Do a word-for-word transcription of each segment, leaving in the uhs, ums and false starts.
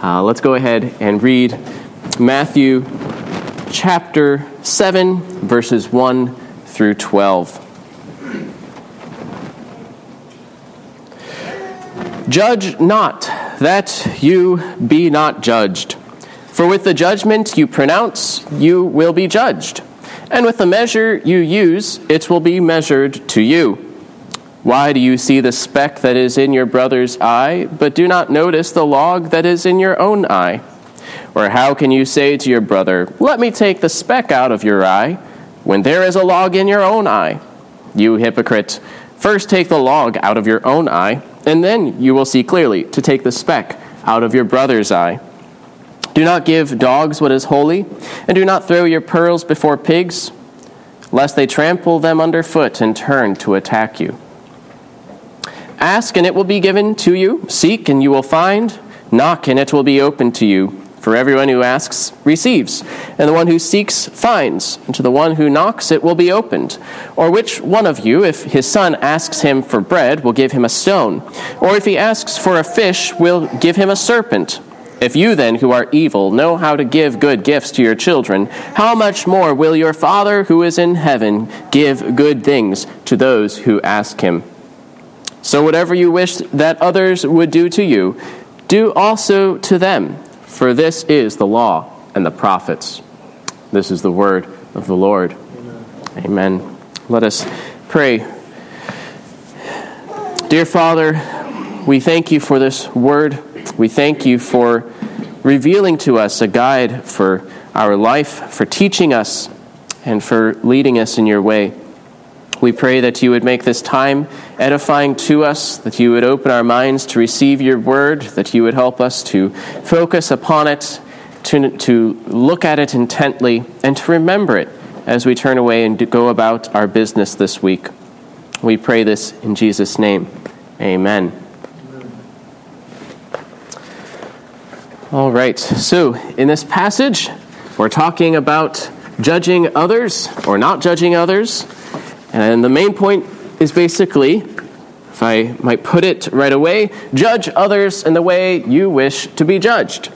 Uh, let's go ahead and read Matthew chapter seven, verses one through twelve. Judge not, that you be not judged. For with the judgment you pronounce, you will be judged. And with the measure you use, it will be measured to you. Why do you see the speck that is in your brother's eye, but do not notice the log that is in your own eye? Or how can you say to your brother, let me take the speck out of your eye, when there is a log in your own eye? You hypocrite, first take the log out of your own eye, and then you will see clearly to take the speck out of your brother's eye. Do not give dogs what is holy, and do not throw your pearls before pigs, lest they trample them underfoot and turn to attack you. Ask, and it will be given to you. Seek, and you will find. Knock, and it will be opened to you. For everyone who asks receives, and the one who seeks finds, and to the one who knocks it will be opened. Or which one of you, if his son asks him for bread, will give him a stone? Or if he asks for a fish, will give him a serpent? If you then, who are evil, know how to give good gifts to your children, how much more will your Father who is in heaven give good things to those who ask him? So whatever you wish that others would do to you, do also to them. For this is the law and the prophets. This is the word of the Lord. Amen. Amen. Let us pray. Dear Father, we thank you for this word. We thank you for revealing to us a guide for our life, for teaching us, and for leading us in your way. We pray that you would make this time edifying to us, that you would open our minds to receive your word, that you would help us to focus upon it, to, to look at it intently, and to remember it as we turn away and go about our business this week. We pray this in Jesus' name. Amen. All right, so in this passage, we're talking about judging others or not judging others. And the main point is basically, if I might put it right away, judge others in the way you wish to be judged.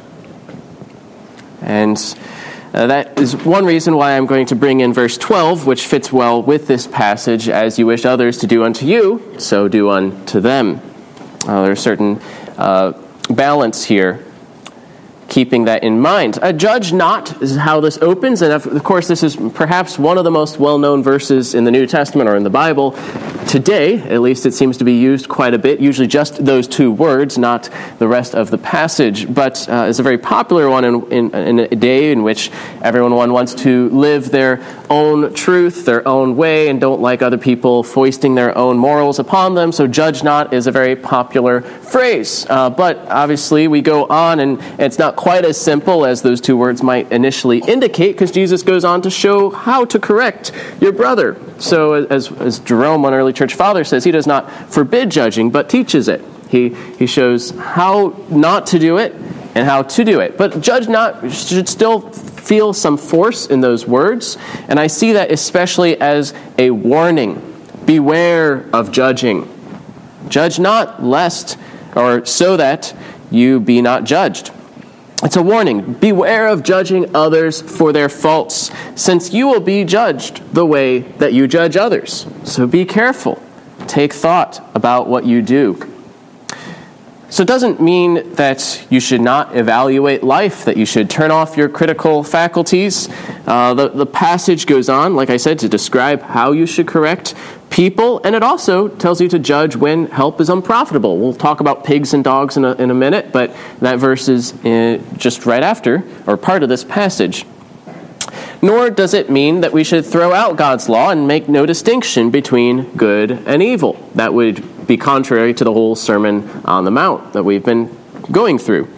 And uh, that is one reason why I'm going to bring in verse twelve, which fits well with this passage, as you wish others to do unto you, so do unto them. Uh, there's a certain uh, balance here, keeping that in mind. Uh, judge not is how this opens, and of course this is perhaps one of the most well-known verses in the New Testament or in the Bible. Today, at least it seems to be used quite a bit, usually just those two words, not the rest of the passage, but uh, it's a very popular one in, in, in a day in which everyone wants to live their own truth, their own way, and don't like other people foisting their own morals upon them, so judge not is a very popular phrase. Uh, but obviously we go on, and it's not quite as simple as those two words might initially indicate, because Jesus goes on to show how to correct your brother. So as, as Jerome, one early church father, says, he does not forbid judging, but teaches it. He, he shows how not to do it and how to do it. But judge not should still feel some force in those words, and I see that especially as a warning. Beware of judging. Judge not, lest, or so that you be not judged. It's a warning. Beware of judging others for their faults, since you will be judged the way that you judge others. So be careful. Take thought about what you do. So it doesn't mean that you should not evaluate life, that you should turn off your critical faculties. Uh, the, the passage goes on, like I said, to describe how you should correct people, and it also tells you to judge when help is unprofitable. We'll talk about pigs and dogs in a, in a minute, but that verse is uh, just right after, or part of this passage. Nor does it mean that we should throw out God's law and make no distinction between good and evil. That would be contrary to the whole Sermon on the Mount that we've been going through.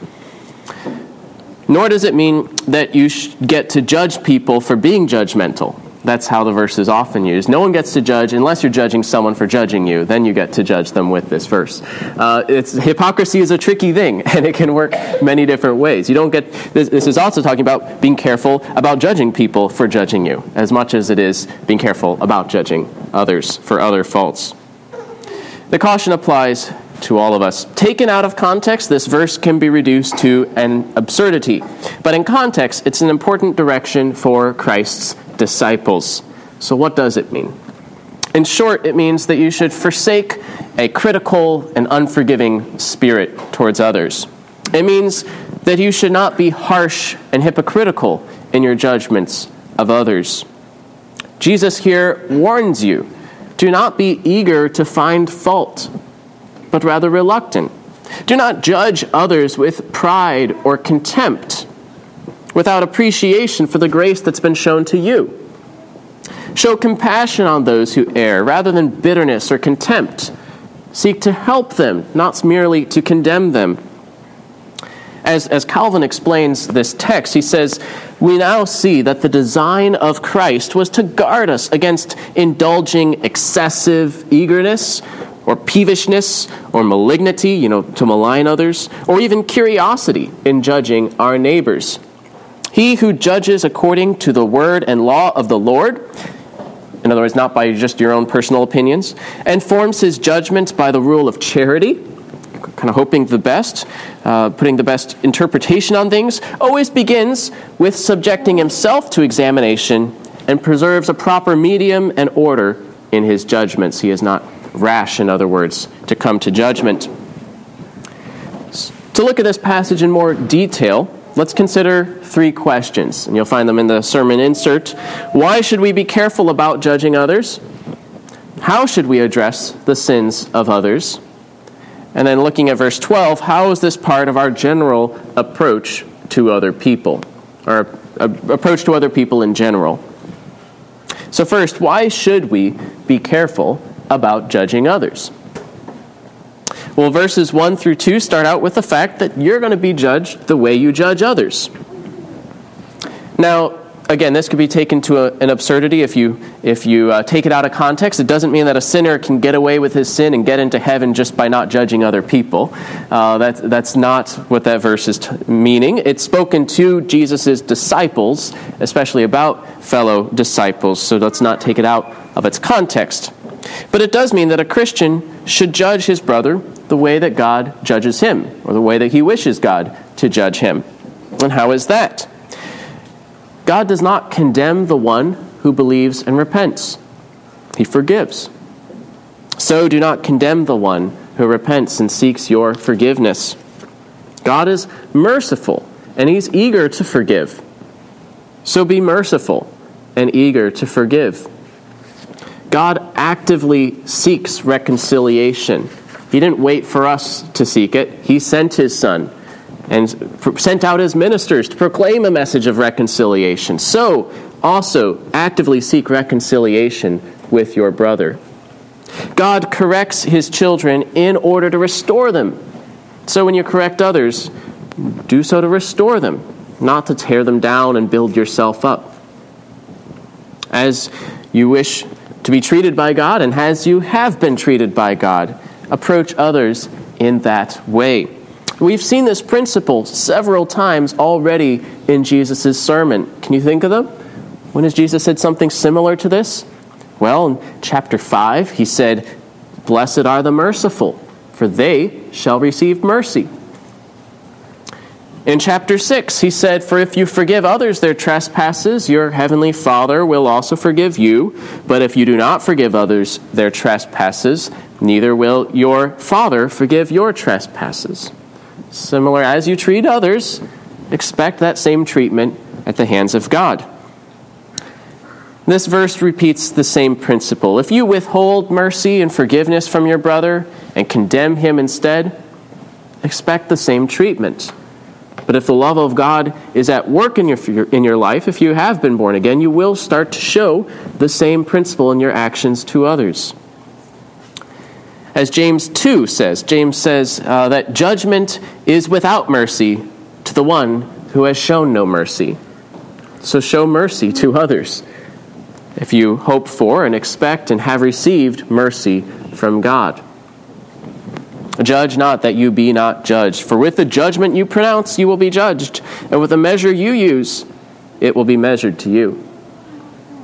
Nor does it mean that you get to judge people for being judgmental. That's how the verse is often used. No one gets to judge unless you're judging someone for judging you. Then you get to judge them with this verse. Uh, it's hypocrisy is a tricky thing, and it can work many different ways. You don't get this, this is also talking about being careful about judging people for judging you, as much as it is being careful about judging others for other faults. The caution applies to all of us. Taken out of context, this verse can be reduced to an absurdity. But in context, it's an important direction for Christ's disciples. So what does it mean? In short, it means that you should forsake a critical and unforgiving spirit towards others. It means that you should not be harsh and hypocritical in your judgments of others. Jesus here warns you, do not be eager to find fault, but rather reluctant. Do not judge others with pride or contempt, without appreciation for the grace that's been shown to you. Show compassion on those who err, rather than bitterness or contempt. Seek to help them, not merely to condemn them. As, as Calvin explains this text, he says, we now see that the design of Christ was to guard us against indulging excessive eagerness or peevishness or malignity, you know, to malign others, or even curiosity in judging our neighbors. He who judges according to the word and law of the Lord, in other words, not by just your own personal opinions, and forms his judgments by the rule of charity, kind of hoping the best, uh, putting the best interpretation on things, always begins with subjecting himself to examination and preserves a proper medium and order in his judgments. He is not rash, in other words, to come to judgment. To look at this passage in more detail, let's consider three questions, and you'll find them in the sermon insert. Why should we be careful about judging others? How should we address the sins of others? And then looking at verse twelve, how is this part of our general approach to other people, or uh, approach to other people in general? So first, why should we be careful about judging others? Well, verses one through two start out with the fact that you're going to be judged the way you judge others. Now, again, this could be taken to a, an absurdity if you if you uh, take it out of context. It doesn't mean that a sinner can get away with his sin and get into heaven just by not judging other people. Uh, that, that's not what that verse is t- meaning. It's spoken to Jesus' disciples, especially about fellow disciples, so let's not take it out of its context. But it does mean that a Christian should judge his brother the way that God judges him, or the way that he wishes God to judge him. And how is that? God does not condemn the one who believes and repents. He forgives. So do not condemn the one who repents and seeks your forgiveness. God is merciful, and he's eager to forgive. So be merciful and eager to forgive. God actively seeks reconciliation. He didn't wait for us to seek it. He sent his Son and sent out his ministers to proclaim a message of reconciliation. So, also, actively seek reconciliation with your brother. God corrects his children in order to restore them. So when you correct others, do so to restore them, not to tear them down and build yourself up. As you wish to be treated by God, and as you have been treated by God, approach others in that way. We've seen this principle several times already in Jesus' sermon. Can you think of them? When has Jesus said something similar to this? Well, in chapter five, he said, "Blessed are the merciful, for they shall receive mercy." In chapter six, he said, "For if you forgive others their trespasses, your heavenly Father will also forgive you. But if you do not forgive others their trespasses, neither will your Father forgive your trespasses." Similar, as you treat others, expect that same treatment at the hands of God. This verse repeats the same principle. If you withhold mercy and forgiveness from your brother and condemn him instead, expect the same treatment. But if the love of God is at work in your in your life, if you have been born again, you will start to show the same principle in your actions to others. As James two says, James says uh, that judgment is without mercy to the one who has shown no mercy. So show mercy to others if you hope for and expect and have received mercy from God. Judge not that you be not judged, for with the judgment you pronounce you will be judged, and with the measure you use it will be measured to you.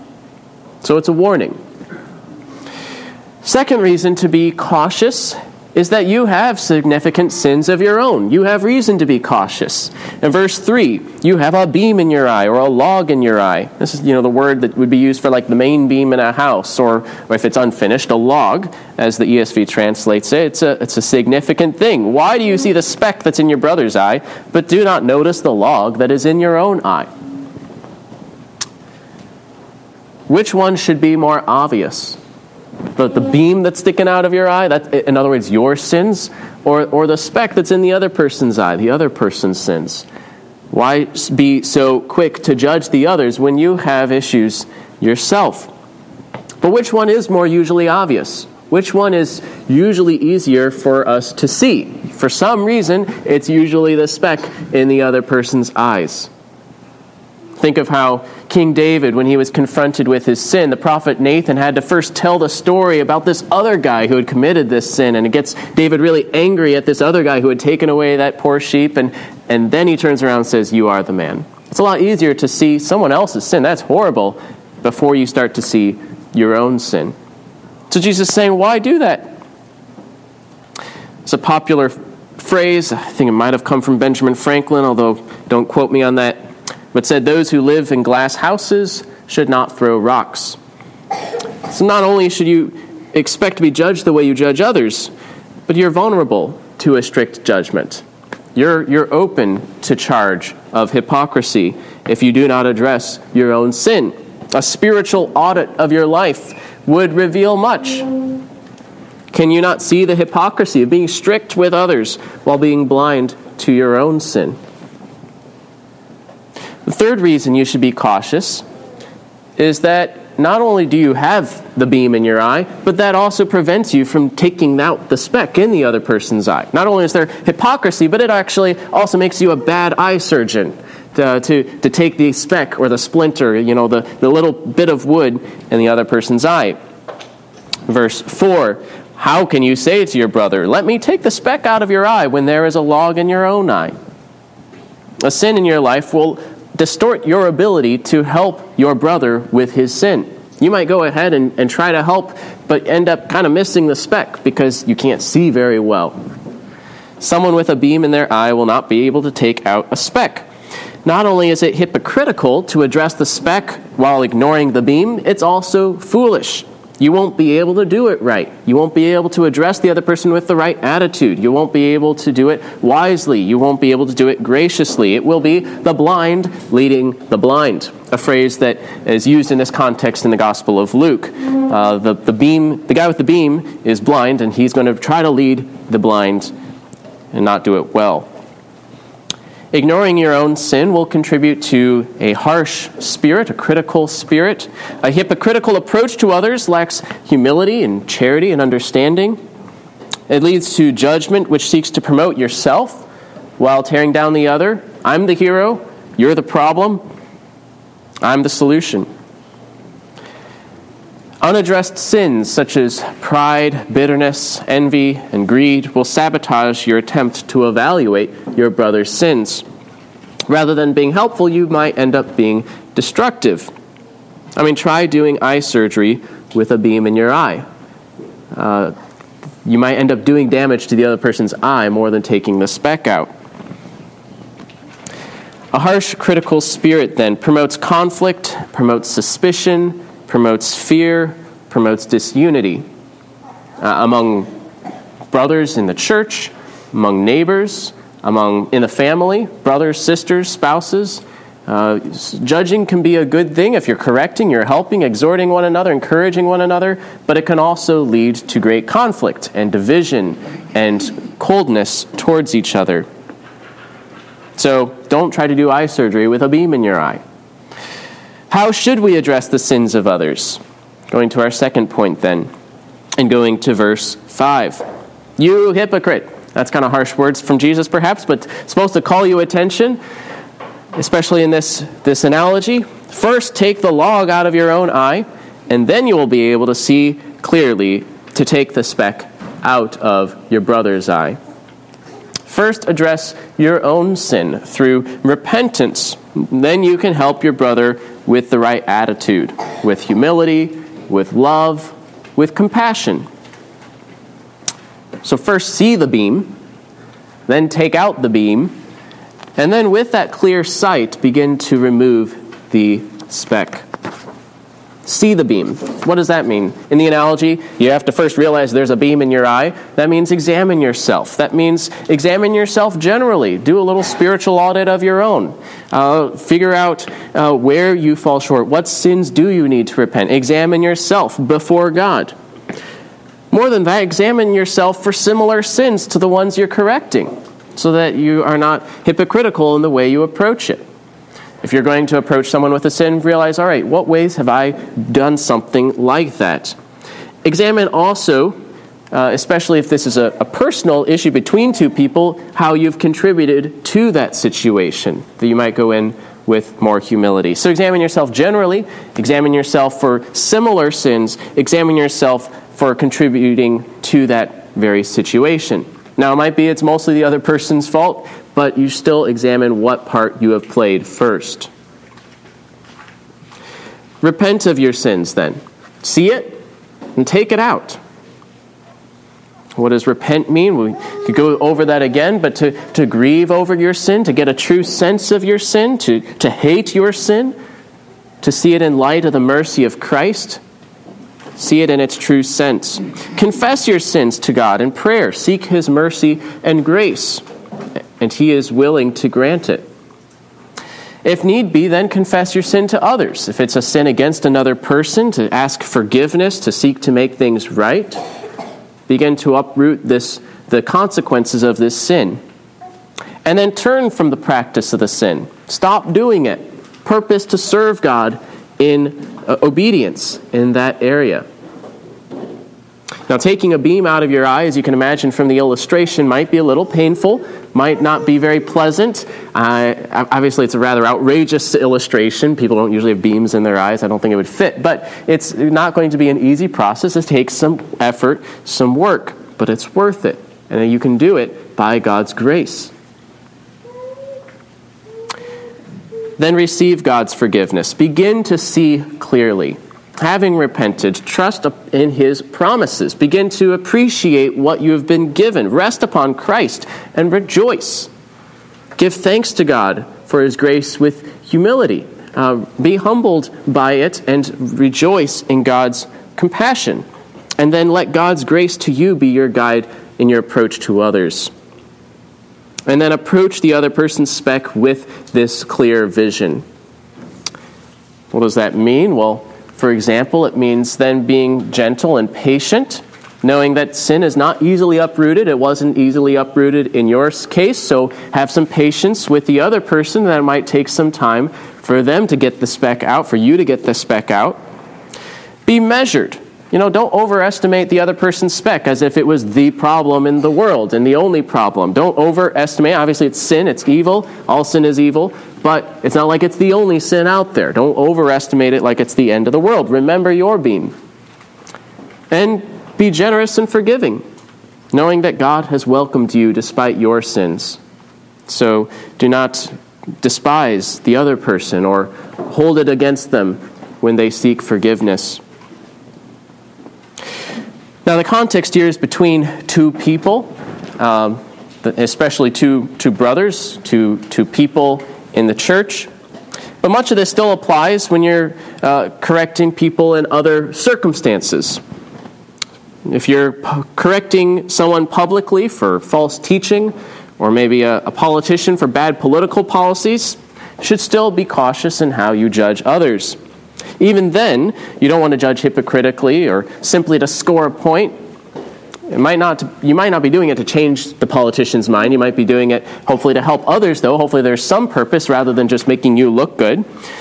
So it's a warning. Second reason to be cautious is that you have significant sins of your own. You have reason to be cautious. In verse three, you have a beam in your eye or a log in your eye. This is, you know, the word that would be used for like the main beam in a house, or, or if it's unfinished, a log, as the E S V translates it. It's a, it's a significant thing. Why do you see the speck that's in your brother's eye, but do not notice the log that is in your own eye? Which one should be more obvious? The, the beam that's sticking out of your eye, that, in other words, your sins, or, or the speck that's in the other person's eye, the other person's sins? Why be so quick to judge the others when you have issues yourself? But which one is more usually obvious? Which one is usually easier for us to see? For some reason, it's usually the speck in the other person's eyes. Think of how King David, when he was confronted with his sin, the prophet Nathan had to first tell the story about this other guy who had committed this sin, and it gets David really angry at this other guy who had taken away that poor sheep, and, and then he turns around and says, "You are the man." It's a lot easier to see someone else's sin. That's horrible, before you start to see your own sin. So Jesus is saying, why do that? It's a popular phrase. I think it might have come from Benjamin Franklin, although don't quote me on that. But said, those who live in glass houses should not throw rocks. So not only should you expect to be judged the way you judge others, but you're vulnerable to a strict judgment. You're, you're open to charge of hypocrisy if you do not address your own sin. A spiritual audit of your life would reveal much. Can you not see the hypocrisy of being strict with others while being blind to your own sin? The third reason you should be cautious is that not only do you have the beam in your eye, but that also prevents you from taking out the speck in the other person's eye. Not only is there hypocrisy, but it actually also makes you a bad eye surgeon to, to, to take the speck or the splinter, you know, the, the little bit of wood in the other person's eye. Verse four, how can you say to your brother, let me take the speck out of your eye when there is a log in your own eye? A sin in your life will distort your ability to help your brother with his sin. You might go ahead and, and try to help, but end up kind of missing the speck because you can't see very well. Someone with a beam in their eye will not be able to take out a speck. Not only is it hypocritical to address the speck while ignoring the beam, it's also foolish. You won't be able to do it right. You won't be able to address the other person with the right attitude. You won't be able to do it wisely. You won't be able to do it graciously. It will be the blind leading the blind, a phrase that is used in this context in the Gospel of Luke. Uh, the, the beam, the guy with the beam is blind, and he's going to try to lead the blind and not do it well. Ignoring your own sin will contribute to a harsh spirit, a critical spirit. A hypocritical approach to others lacks humility and charity and understanding. It leads to judgment which seeks to promote yourself while tearing down the other. I'm the hero, you're the problem, I'm the solution. Unaddressed sins such as pride, bitterness, envy, and greed will sabotage your attempt to evaluate your brother's sins. Rather than being helpful, you might end up being destructive. I mean, try doing eye surgery with a beam in your eye. Uh, you might end up doing damage to the other person's eye more than taking the speck out. A harsh, critical spirit, then, promotes conflict, promotes suspicion, promotes fear, promotes disunity uh, among brothers in the church, among neighbors, among in the family, brothers, sisters, spouses. Uh, judging can be a good thing if you're correcting, you're helping, exhorting one another, encouraging one another, but it can also lead to great conflict and division and coldness towards each other. So don't try to do eye surgery with a beam in your eye. How should we address the sins of others? Going to our second point then, and going to verse five. You hypocrite. That's kind of harsh words from Jesus perhaps, but it's supposed to call you attention, especially in this, this analogy. First, take the log out of your own eye, and then you will be able to see clearly to take the speck out of your brother's eye. First, address your own sin through repentance. Then you can help your brother with the right attitude, with humility, with love, with compassion. So first see the beam, then take out the beam, and then with that clear sight, begin to remove the speck. See the beam. What does that mean? In the analogy, you have to first realize there's a beam in your eye. That means examine yourself. That means examine yourself generally. Do a little spiritual audit of your own. Uh, figure out uh, where you fall short. What sins do you need to repent? Examine yourself before God. More than that, examine yourself for similar sins to the ones you're correcting, so that you are not hypocritical in the way you approach it. If you're going to approach someone with a sin, realize, all right, what ways have I done something like that? Examine also, uh, especially if this is a, a personal issue between two people, how you've contributed to that situation, that you might go in with more humility. So examine yourself generally, examine yourself for similar sins, examine yourself for contributing to that very situation. Now, it might be it's mostly the other person's fault, but you still examine what part you have played first. Repent of your sins, then. See it and take it out. What does repent mean? We could go over that again, but to, to grieve over your sin, to get a true sense of your sin, to, to hate your sin, to see it in light of the mercy of Christ, see it in its true sense. Confess your sins to God in prayer. Seek His mercy and grace, and He is willing to grant it. If need be, then confess your sin to others. If it's a sin against another person, to ask forgiveness, to seek to make things right. Begin to uproot this, the consequences of this sin. And then turn from the practice of the sin. Stop doing it. Purpose to serve God in uh, obedience in that area. Now, taking a beam out of your eye, as you can imagine from the illustration, might be a little painful, might not be very pleasant. Uh, obviously, it's a rather outrageous illustration. People don't usually have beams in their eyes. I don't think it would fit. But it's not going to be an easy process. It takes some effort, some work, but it's worth it. And you can do it by God's grace. Then receive God's forgiveness. Begin to see clearly. Having repented, trust in His promises. Begin to appreciate what you have been given. Rest upon Christ and rejoice. Give thanks to God for His grace with humility. Uh, be humbled by it and rejoice in God's compassion. And then let God's grace to you be your guide in your approach to others. And then approach the other person's speck with this clear vision. What does that mean? Well, for example, it means then being gentle and patient, knowing that sin is not easily uprooted. It wasn't easily uprooted in your case, so have some patience with the other person. That might take some time for them to get the speck out, for you to get the speck out. Be measured. You know, don't overestimate the other person's speck as if it was the problem in the world and the only problem. Don't overestimate. Obviously, it's sin. It's evil. All sin is evil. But it's not like it's the only sin out there. Don't overestimate it like it's the end of the world. Remember your beam. And be generous and forgiving, knowing that God has welcomed you despite your sins. So do not despise the other person or hold it against them when they seek forgiveness. Now, the context here is between two people, um, especially two, two brothers, two, two people in the church. But much of this still applies when you're uh, correcting people in other circumstances. If you're p- correcting someone publicly for false teaching, or maybe a, a politician for bad political policies, you should still be cautious in how you judge others. Even then, you don't want to judge hypocritically or simply to score a point. It might not. You might not be doing it to change the politician's mind. You might be doing it hopefully to help others, though. Hopefully there's some purpose rather than just making you look good.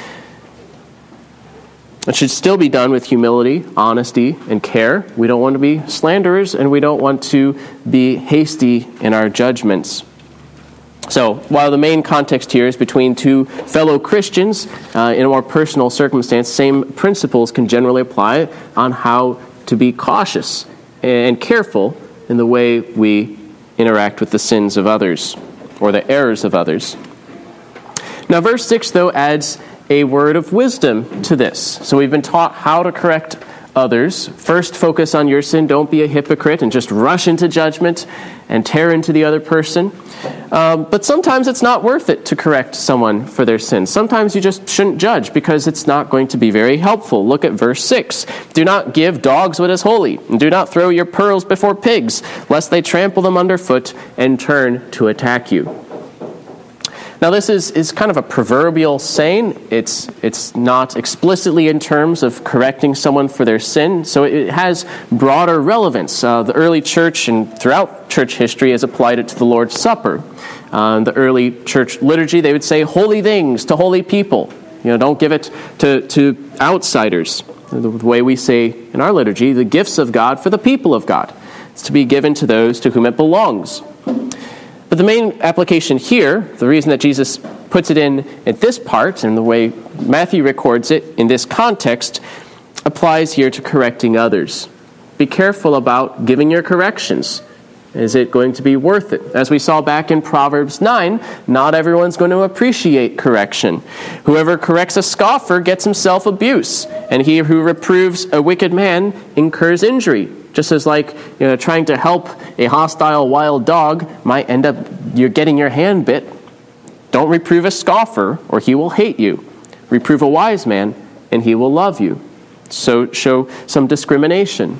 It should still be done with humility, honesty, and care. We don't want to be slanderers, and we don't want to be hasty in our judgments. So, while the main context here is between two fellow Christians, uh, in a more personal circumstance, same principles can generally apply on how to be cautious and careful in the way we interact with the sins of others or the errors of others. Now, verse six, though, adds a word of wisdom to this. So we've been taught how to correct others, first focus on your sin. Don't be a hypocrite and just rush into judgment and tear into the other person. Um, but sometimes it's not worth it to correct someone for their sins. Sometimes you just shouldn't judge because it's not going to be very helpful. Look at verse six. Do not give dogs what is holy, and do not throw your pearls before pigs, lest they trample them underfoot and turn to attack you. Now, this is, is kind of a proverbial saying. It's it's not explicitly in terms of correcting someone for their sin, so it has broader relevance. Uh, the early church and throughout church history has applied it to the Lord's Supper. Uh, the early church liturgy, they would say holy things to holy people. You know, don't give it to, to outsiders. The way we say in our liturgy, the gifts of God for the people of God. It's to be given to those to whom it belongs. But the main application here, the reason that Jesus puts it in at this part, and the way Matthew records it in this context, applies here to correcting others. Be careful about giving your corrections. Is it going to be worth it? As we saw back in Proverbs nine, not everyone's going to appreciate correction. Whoever corrects a scoffer gets himself abuse, and he who reproves a wicked man incurs injury. Just as like, you know, trying to help a hostile wild dog might end up you're getting your hand bit. Don't reprove a scoffer, or he will hate you. Reprove a wise man, and he will love you. So show some discrimination.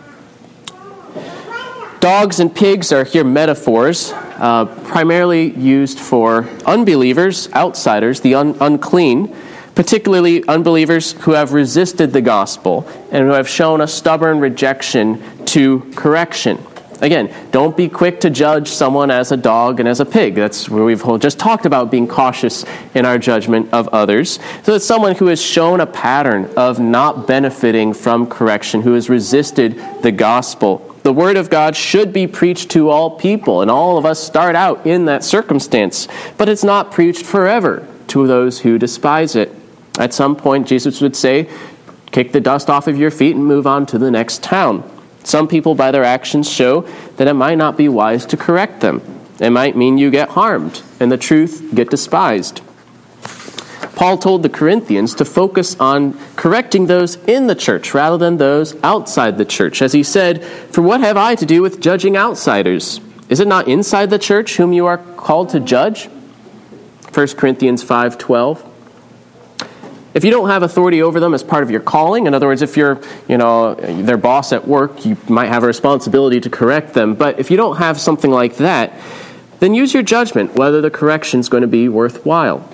Dogs and pigs are here metaphors, uh, primarily used for unbelievers, outsiders, the un- unclean, particularly unbelievers who have resisted the gospel and who have shown a stubborn rejection to correction. Again, don't be quick to judge someone as a dog and as a pig. That's where we've just talked about being cautious in our judgment of others. So it's someone who has shown a pattern of not benefiting from correction, who has resisted the gospel. The word of God should be preached to all people, and all of us start out in that circumstance. But it's not preached forever to those who despise it. At some point, Jesus would say, kick the dust off of your feet and move on to the next town. Some people, by their actions, show that it might not be wise to correct them. It might mean you get harmed and the truth get despised. Paul told the Corinthians to focus on correcting those in the church rather than those outside the church. As he said, "For what have I to do with judging outsiders? Is it not inside the church whom you are called to judge?" First Corinthians five twelve. If you don't have authority over them as part of your calling, in other words, if you're, you know, their boss at work, you might have a responsibility to correct them. But if you don't have something like that, then use your judgment whether the correction is going to be worthwhile.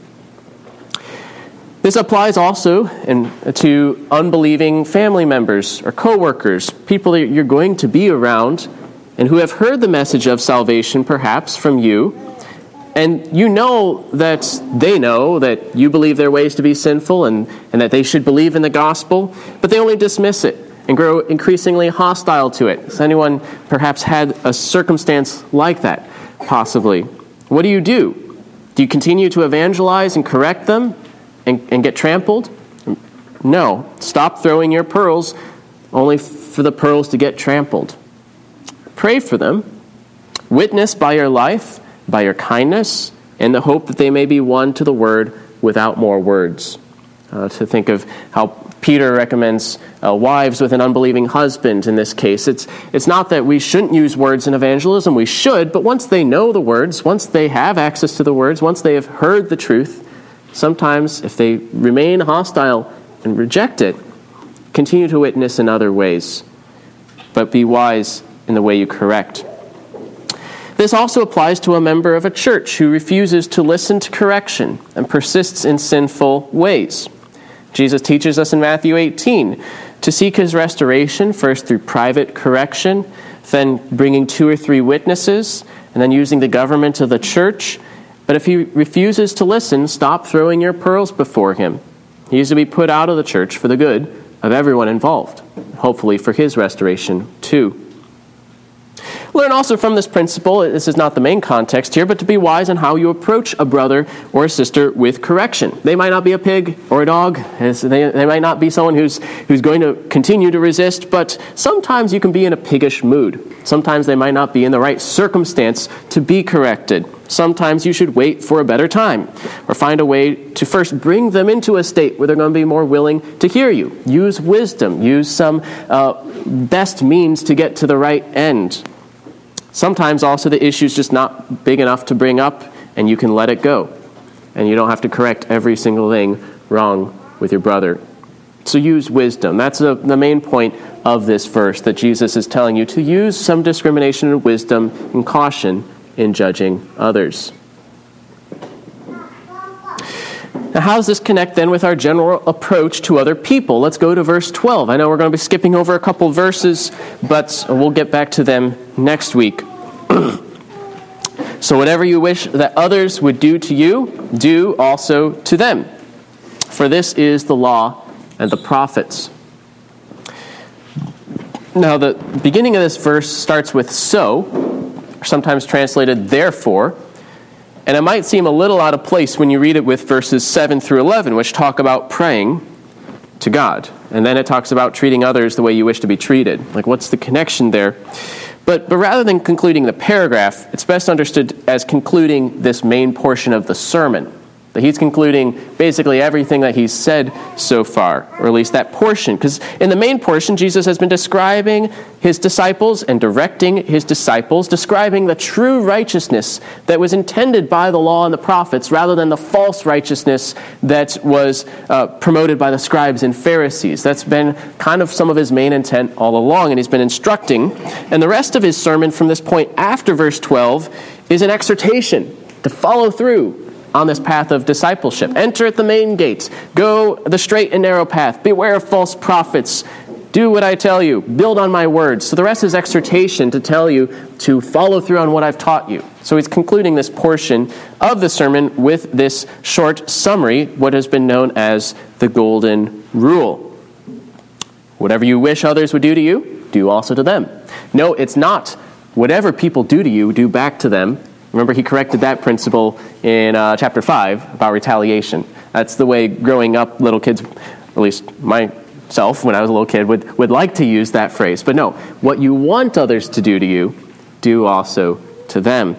This applies also in, to unbelieving family members or coworkers, people that you're going to be around and who have heard the message of salvation perhaps from you. And you know that they know that you believe their ways to be sinful and, and that they should believe in the gospel, but they only dismiss it and grow increasingly hostile to it. Has anyone perhaps had a circumstance like that? Possibly. What do you do? Do you continue to evangelize and correct them and, and get trampled? No. Stop throwing your pearls only for the pearls to get trampled. Pray for them. Witness by your life, by your kindness, and the hope that they may be won to the word without more words. Uh, to think of how Peter recommends uh, wives with an unbelieving husband in this case. It's it's not that we shouldn't use words in evangelism, we should, but once they know the words, once they have access to the words, once they have heard the truth, sometimes if they remain hostile and reject it, continue to witness in other ways. But be wise in the way you correct. This also applies to a member of a church who refuses to listen to correction and persists in sinful ways. Jesus teaches us in Matthew eighteen to seek his restoration, first through private correction, then bringing two or three witnesses, and then using the government of the church. But if he refuses to listen, stop throwing your pearls before him. He is to be put out of the church for the good of everyone involved, hopefully for his restoration too. Learn also from this principle, this is not the main context here, but to be wise in how you approach a brother or a sister with correction. They might not be a pig or a dog. They, they might not be someone who's, who's going to continue to resist, but sometimes you can be in a piggish mood. Sometimes they might not be in the right circumstance to be corrected. Sometimes you should wait for a better time, or find a way to first bring them into a state where they're going to be more willing to hear you. Use wisdom. Use some uh, best means to get to the right end. Sometimes also the issue's just not big enough to bring up, and you can let it go. And you don't have to correct every single thing wrong with your brother. So use wisdom. That's a, the main point of this verse, that Jesus is telling you to use some discrimination and wisdom and caution in judging others. Now, how does this connect then with our general approach to other people? Let's go to verse twelve. I know we're going to be skipping over a couple verses, but we'll get back to them next week. So whatever you wish that others would do to you, do also to them. For this is the law and the prophets. Now, the beginning of this verse starts with so, sometimes translated therefore, and it might seem a little out of place when you read it with verses seven through eleven, which talk about praying to God. And then it talks about treating others the way you wish to be treated. Like, what's the connection there? But, but rather than concluding the paragraph, it's best understood as concluding this main portion of the sermon. That he's concluding basically everything that he's said so far, or at least that portion. Because in the main portion, Jesus has been describing his disciples and directing his disciples, describing the true righteousness that was intended by the law and the prophets, rather than the false righteousness that was uh, promoted by the scribes and Pharisees. That's been kind of some of his main intent all along, and he's been instructing. And the rest of his sermon from this point after verse twelve is an exhortation to follow through on this path of discipleship. Enter at the main gates. Go the straight and narrow path. Beware of false prophets. Do what I tell you. Build on my words. So the rest is exhortation to tell you to follow through on what I've taught you. So he's concluding this portion of the sermon with this short summary, what has been known as the Golden Rule. Whatever you wish others would do to you, do also to them. No, it's not whatever people do to you, do back to them. Remember, he corrected that principle in uh, chapter five about retaliation. That's the way growing up little kids, at least myself when I was a little kid, would, would like to use that phrase. But no, what you want others to do to you, do also to them.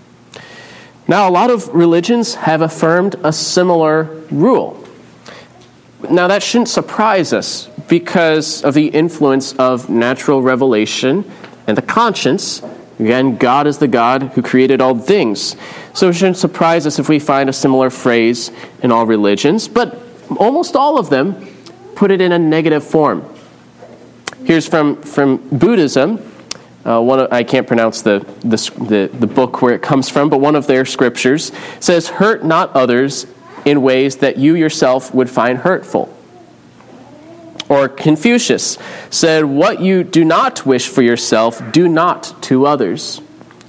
Now, a lot of religions have affirmed a similar rule. Now, that shouldn't surprise us because of the influence of natural revelation and the conscience. Again, God is the God who created all things. So it shouldn't surprise us if we find a similar phrase in all religions, but almost all of them put it in a negative form. Here's from, from Buddhism. Uh, one of, I can't pronounce the, the, the, the book where it comes from, but one of their scriptures says, "Hurt not others in ways that you yourself would find hurtful." Or Confucius said, "What you do not wish for yourself, do not to others."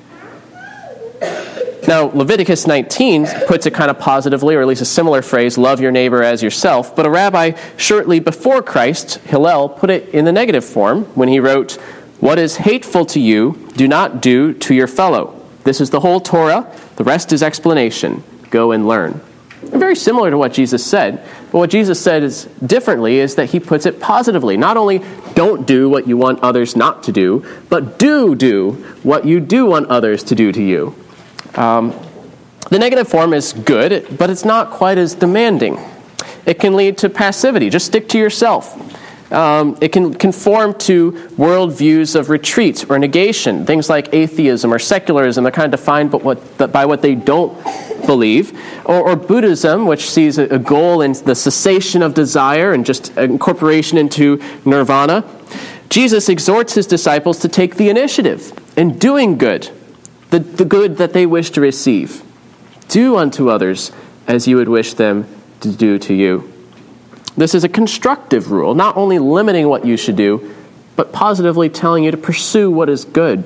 Now, Leviticus nineteen puts it kind of positively, or at least a similar phrase, "Love your neighbor as yourself." But a rabbi shortly before Christ, Hillel, put it in the negative form when he wrote, "What is hateful to you, do not do to your fellow. This is the whole Torah. The rest is explanation. Go and learn." Very similar to what Jesus said, but what Jesus said is differently is that he puts it positively. Not only don't do what you want others not to do, but do do what you do want others to do to you. Um, the negative form is good, but it's not quite as demanding. It can lead to passivity. Just stick to yourself. Um, it can conform to worldviews of retreat or negation. Things like atheism or secularism are kind of defined by what, by what they don't believe. Or, or Buddhism, which sees a, a goal in the cessation of desire and just incorporation into nirvana. Jesus exhorts his disciples to take the initiative in doing good, the, the good that they wish to receive. Do unto others as you would wish them to do to you. This is a constructive rule, not only limiting what you should do, but positively telling you to pursue what is good.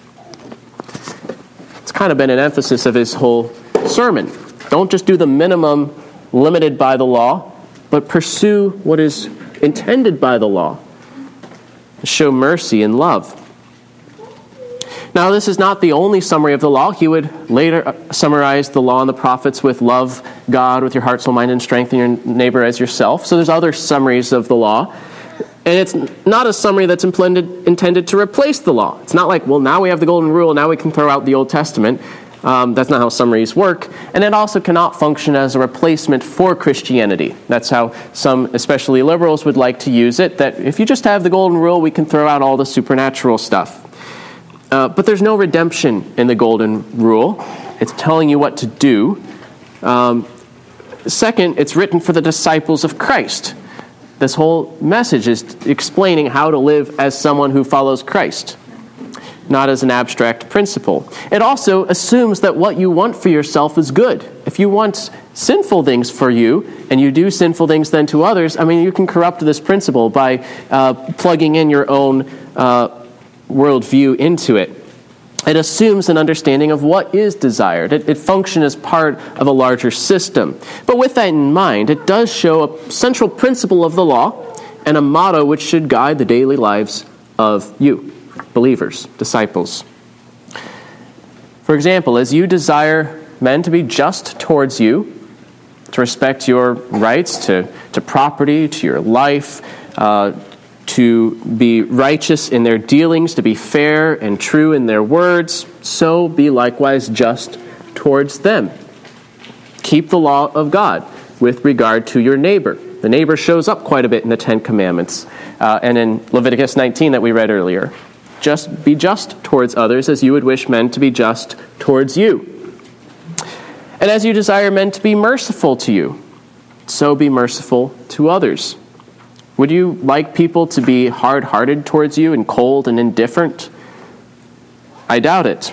It's kind of been an emphasis of his whole sermon. Don't just do the minimum limited by the law, but pursue what is intended by the law. Show mercy and love. Now, this is not the only summary of the law. He would later summarize the law and the prophets with love God with your heart, soul, mind, and strength, and your neighbor as yourself. So there's other summaries of the law. And it's not a summary that's intended, intended to replace the law. It's not like, well, now we have the Golden Rule, now we can throw out the Old Testament. Um, that's not how summaries work. And it also cannot function as a replacement for Christianity. That's how some, especially liberals, would like to use it, that if you just have the golden rule, we can throw out all the supernatural stuff. Uh, but there's no redemption in the golden rule. It's telling you what to do. Um, second, it's written for the disciples of Christ. This whole message is explaining how to live as someone who follows Christ, not as an abstract principle. It also assumes that what you want for yourself is good. If you want sinful things for you, and you do sinful things then to others, I mean, you can corrupt this principle by uh, plugging in your own uh, worldview into it. It assumes an understanding of what is desired. It, it functions as part of a larger system. But with that in mind, it does show a central principle of the law and a motto which should guide the daily lives of you, believers, disciples. For example, as you desire men to be just towards you, to respect your rights to, to property, to your life, uh, to be righteous in their dealings, to be fair and true in their words, so be likewise just towards them. Keep the law of God with regard to your neighbor. The neighbor shows up quite a bit in the Ten Commandments uh, and in Leviticus nineteen that we read earlier. Just be just towards others as you would wish men to be just towards you. And as you desire men to be merciful to you, so be merciful to others. Would you like people to be hard-hearted towards you and cold and indifferent? I doubt it.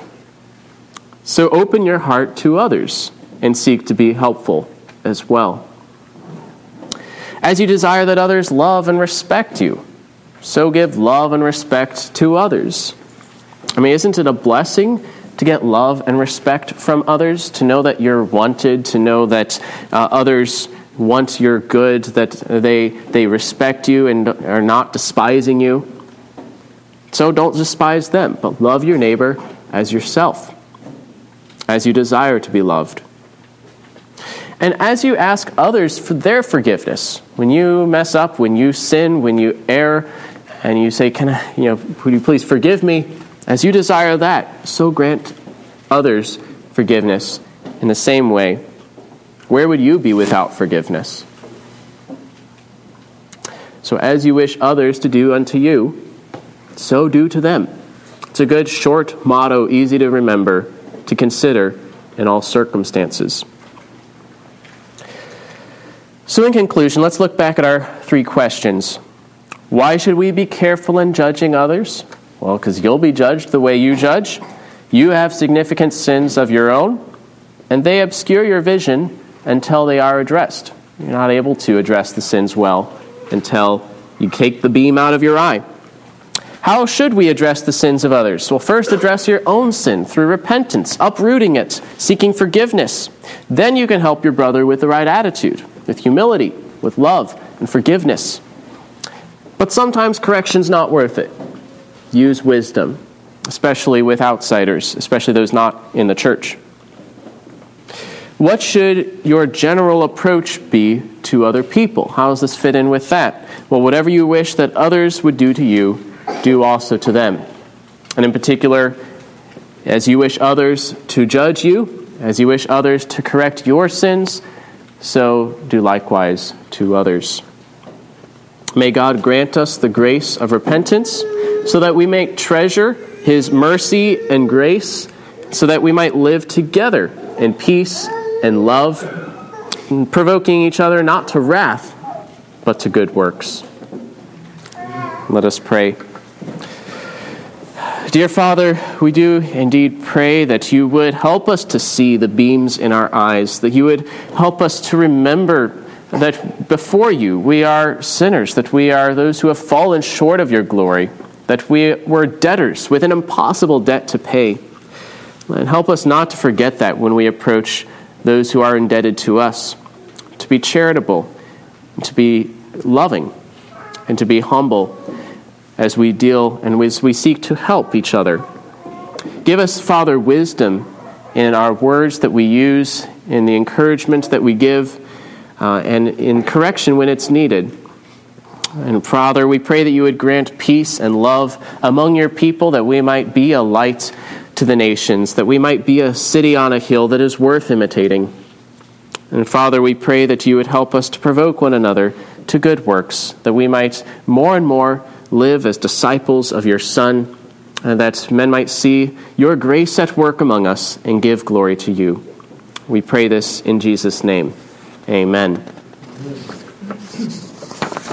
So open your heart to others and seek to be helpful as well. As you desire that others love and respect you, so give love and respect to others. I mean, isn't it a blessing to get love and respect from others, to know that you're wanted, to know that uh, others want your good, that they they respect you and are not despising you? So don't despise them, but love your neighbor as yourself, as you desire to be loved. And as you ask others for their forgiveness, when you mess up, when you sin, when you err, and you say, "Can I, you know, would you please forgive me?" As you desire that, so grant others forgiveness in the same way. Where would you be without forgiveness? So as you wish others to do unto you, so do to them. It's a good short motto, easy to remember, to consider in all circumstances. So in conclusion, let's look back at our three questions. Why should we be careful in judging others? Well, because you'll be judged the way you judge. You have significant sins of your own, and they obscure your vision until they are addressed. You're not able to address the sins well until you take the beam out of your eye. How should we address the sins of others? Well, first address your own sin through repentance, uprooting it, seeking forgiveness. Then you can help your brother with the right attitude, with humility, with love and forgiveness. But sometimes correction's not worth it. Use wisdom, especially with outsiders, especially those not in the church. What should your general approach be to other people? How does this fit in with that? Well, whatever you wish that others would do to you, do also to them. And in particular, as you wish others to judge you, as you wish others to correct your sins, so do likewise to others. May God grant us the grace of repentance so that we may treasure His mercy and grace, so that we might live together in peace and love, provoking each other not to wrath, but to good works. Let us pray. Dear Father, we do indeed pray that you would help us to see the beams in our eyes, that you would help us to remember that before you we are sinners, that we are those who have fallen short of your glory, that we were debtors with an impossible debt to pay. And help us not to forget that when we approach those who are indebted to us, to be charitable, to be loving, and to be humble as we deal and as we seek to help each other. Give us, Father, wisdom in our words that we use, in the encouragement that we give, uh, and in correction when it's needed. And Father, we pray that you would grant peace and love among your people, that we might be a light to the nations, that we might be a city on a hill that is worth imitating. And Father, we pray that you would help us to provoke one another to good works, that we might more and more live as disciples of your Son, and that men might see your grace at work among us and give glory to you. We pray this in Jesus' name. Amen.